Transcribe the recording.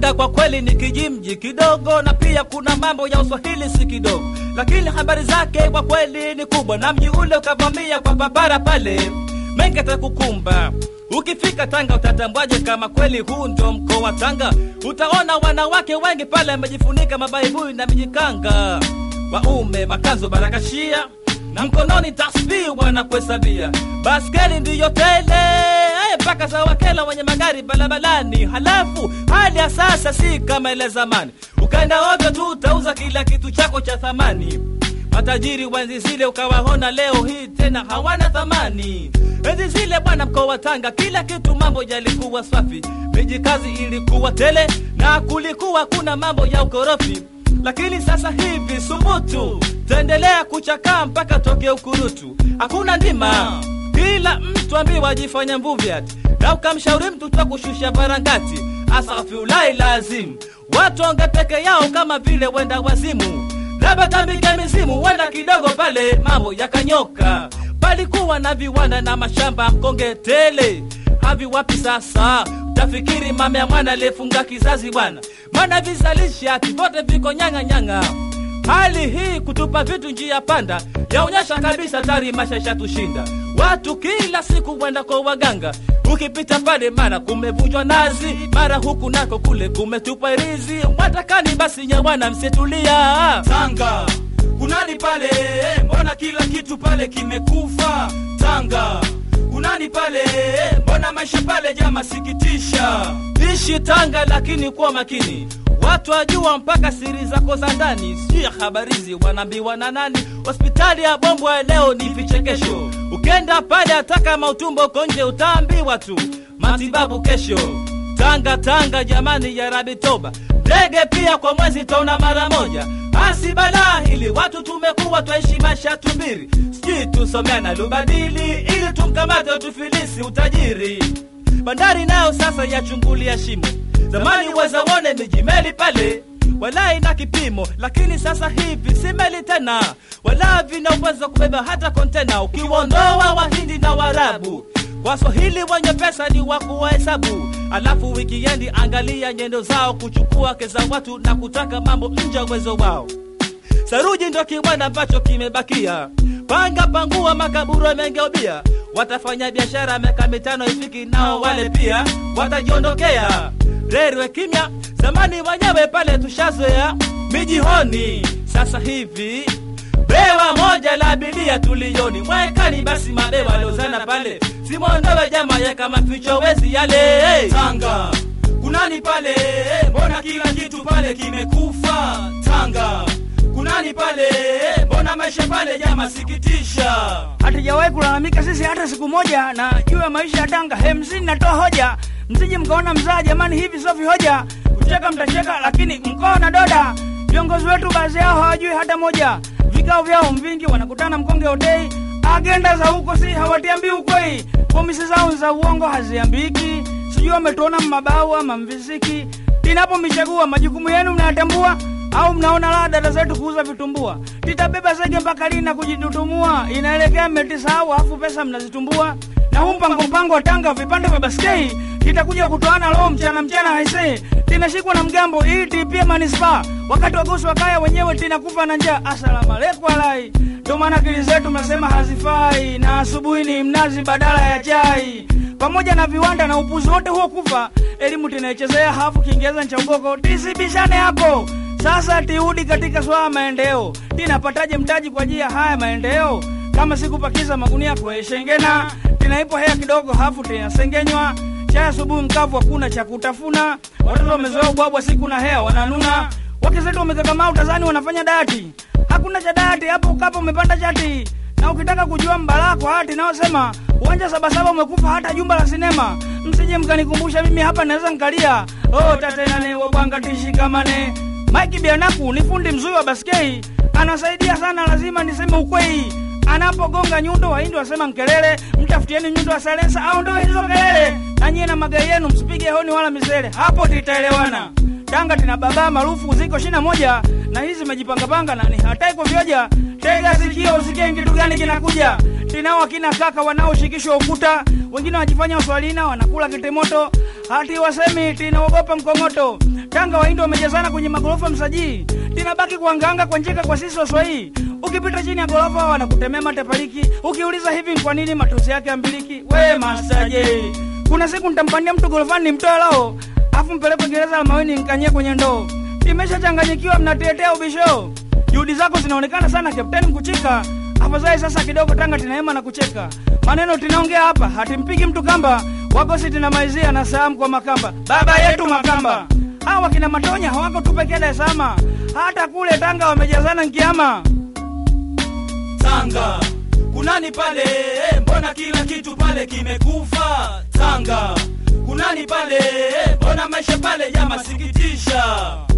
Tanga kwa kweli ni kijimji kidogo, na pia kuna mambo ya Uswahili si kidogo, lakini habari zake kwa kweli ni kubwa, na mji ule ukavamia kwa babara pale mengi atakukumba. Ukifika Tanga utatambwaje kama kweli huu ndio mkoa wa Tanga? Utaona wanawake wengi pale wamejifunika mabaibui na mijikanga, waume makanzo barakashia, na mkononi tasbihi wanakuhesabia. Baskeli ndiyo tele mpaka za wakela wenye magari balabalani. Halafu hali ya sasa si kama ile zamani, ukaenda ovyo tu utauza kila kitu chako cha thamani. Matajiri wenzi zile ukawaona leo hii tena hawana thamani. Enzi zile bwana mkoa wa Tanga kila kitu mambo yalikuwa safi, mijikazi ilikuwa tele na kulikuwa kuna mambo ya ukorofi. Lakini sasa hivi subutu taendelea kuchakaa mpaka toke ukurutu. Hakuna ndima, kila mtu ambiwa ajifanya mvuvi ati, na ukamshauri mtu tu kushusha barangati. Asafiulai lazim watu onge peke yao kama vile wenda wazimu, labda tambike mizimu wenda kidogo pale mambo yakanyoka. Palikuwa na viwanda na mashamba mkonge tele, havi wapi sasa? Utafikiri mama ya mwana lefunga kizazi bwana, maana vizalisha vote viko nyanga nyanga. Hali hii kutupa vitu njia panda yaonyesha kabisa tari maisha tushinda. Watu kila siku wenda kwa waganga, ukipita pale mara kumevunjwa nazi, mara huku nako kule kumetupa irizi. Watakani basi nyawana msetulia. Tanga kunani pale, mbona kila kitu pale kimekufa? Tanga kunani pale, mbona maisha pale jama sikitisha? Ishi Tanga lakini kuwa makini, watu wajua mpaka siri zako za ndani. Sio habarizi wanaambiwa na nani, hospitali ya Bombwe leo ni vichekesho. Ukenda pale ataka mautumbo konje utaambiwa tu matibabu kesho. Tanga jamani ya Rabi toba, ndege pia kwa mwezi taona mara moja. Asibala hili watu tumekuwa twaishi maisha tubiri, sijui tusomea na lubadili ili tumkamate tufilisi utajiri. Bandari nayo sasa yachungulia shimo, zamani wazawone mijimeli pale wala ina kipimo, lakini sasa hivi si meli tena, wala vina uwezo kubeba hata kontena. Ukiwaondoa Wahindi na Warabu, Waswahili wenye pesa ni wakuwa hesabu. Alafu wikiendi angalia nyendo zao, kuchukua keza watu na kutaka mambo nje uwezo wao. Saruji ndo kiwanda ambacho kimebakia, panga pangua makaburu yamegeubia. Watafanya biashara miaka 5 ifiki nao wale pia watajiondokea. Rerwe kimya, zamani wanyawe pale tushazoea mijihoni. Sasa hivi bewa moja la abiria tulioni, mwekani basi mabewa lozana pale, simondowe jama ya kama ficho wezi yale. Tanga kunani pale, mbona kila kitu pale kimekufa? Tanga kunani pale, mbona maisha pale jama sikitisha? Hatujawahi kulalamika sisi hata siku moja na juu ya maisha ya Tanga. Msini natoa hoja, msije mkaona mzaa jamani, hivi sio hoja. Kucheka mtacheka lakini mkoa na doda. Viongozi wetu baadhi yao hawajui hata moja, vikao vyao mvingi wanakutana mkonge hotei, agenda za huko si hawatiambii ukweli, komisi zao za uongo haziambiki. Sijui wametuona mabao ama mviziki. Tinapo michagua majukumu yenu mnayatambua, au mnaona la dada zetu kuuza vitumbua? Titabeba zege mpaka lina kujitutumua, inaelekea mmetisahau afu pesa mnazitumbua. Na mpango wa Tanga vipande vya baskei, titakuja kutoana leo mchana haisee. Tinashikwa na mgambo hii tipia manispa, wakati wagosi wakaya wenyewe tinakufa na njaa. Asalamu alaykum alai. Ndio maana akili zetu mnasema hazifai, na asubuhi ni mnazi badala ya chai. Pamoja na viwanda na upuzi wote huo kufa, elimu tinaichezea hafu Kiingereza cha ugoko. Tisibishane hapo. Sasa tiudi katika swala maendeleo, tinapataje mtaji kwa ajili ya haya maendeleo? Kama sikupakiza magunia kwa shengena, tinaipo hea kidogo hafu tinasengenywa. Chai asubuhi mkavu hakuna cha kutafuna, watoto wamezoea ubwabwa siku na hea wananuna. Wake zetu wamekakamaa utazani wanafanya dati, hakuna cha dati hapo kapo umepanda chati. Na ukitaka kujua mbalako hati nao sema uwanja 77 umekufa hata jumba la sinema. Msije mkanikumbusha mimi hapa naweza nkalia. Tatena ne wabanga tishikamane. Mike Bianaku ni fundi mzuri wa baskei, anasaidia sana, lazima niseme ukweli. Anapogonga nyundo Wahindi wasema mkelele, mtafutieni nyundo wa silencer au ndio hizo kelele. Na nyie na magari yenu msipige honi wala misele, hapo titaelewana. Tanga tina baba maarufu ziko 21 na hizi mejipanga na ni hatai kuvyoja. Tega sikio usikie kitu gani kinakuja. Tinao akina kaka wanaoshikishwa ukuta, wengine wajifanya waswalina wanakula kitemoto, hati wasemi tinaogopa mkongoto. Tanga Wahindi wamejazana kwenye magorofa Msajii. Tinabaki kuanganga kwa njeka kwa sisi Waswahili. Ukipita chini ya gorofa wanakutemea matepaliki. Ukiuliza hivi kwa nini matusi yake ambiliki? We Master J, kuna siku nitampania mtu gorofani nimtoe lao, afu mpeleke gereza la Maweni nikanyie kwenye ndoo. Nimeshachanganyikiwa mnatetea ubisho. Juhudi zako zinaonekana sana Kapteni Mkuchika. Afadhali sasa kidogo Tanga tinaema na kucheka. Maneno tinaongea hapa hatimpigi mtu kamba. Wako siti na maizia na salamu kwa Makamba. Baba yetu Makamba. Hawa kina Matonya hawako tu pekee Dar es Salaam. Hata kule Tanga wamejazana nkiama. Tanga kunani pale, mbona kila kitu pale kimekufa? Tanga kunani pale, mbona maisha pale ya masikitisha?